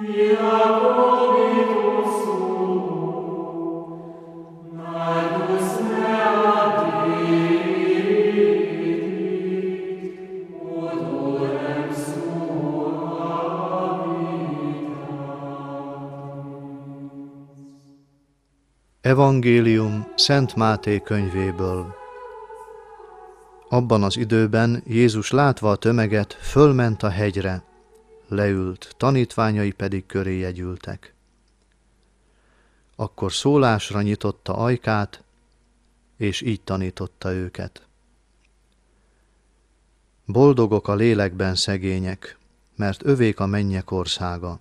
Evangélium Szent Máté könyvéből. Abban az időben Jézus látva a tömeget, fölment a hegyre, leült, tanítványai pedig köréje gyűltek. Akkor szólásra nyitotta ajkát, és így tanította őket. Boldogok a lélekben szegények, mert övék a mennyek országa.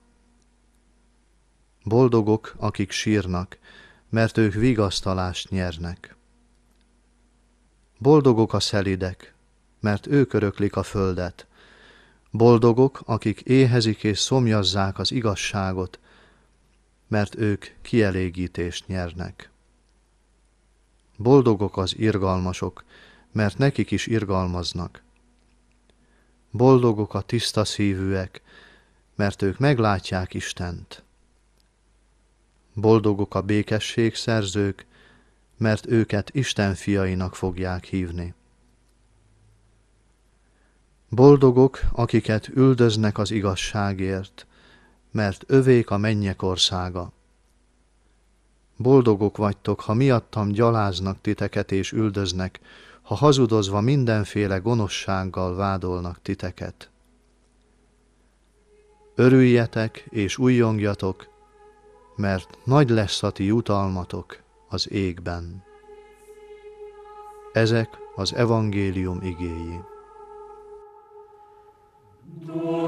Boldogok, akik sírnak, mert ők vigasztalást nyernek. Boldogok a szelídek, mert ők öröklik a földet. Boldogok, akik éhezik és szomjazzák az igazságot, mert ők kielégítést nyernek. Boldogok az irgalmasok, mert nekik is irgalmaznak. Boldogok a tiszta szívűek, mert ők meglátják Istent. Boldogok a békességszerzők, mert őket Isten fiainak fogják hívni. Boldogok, akiket üldöznek az igazságért, mert övék a mennyek országa. Boldogok vagytok, ha miattam gyaláznak titeket és üldöznek, ha hazudozva mindenféle gonoszsággal vádolnak titeket. Örüljetek és ujjongjatok, mert nagy lesz a ti jutalmatok az égben. Ezek az evangélium igéi.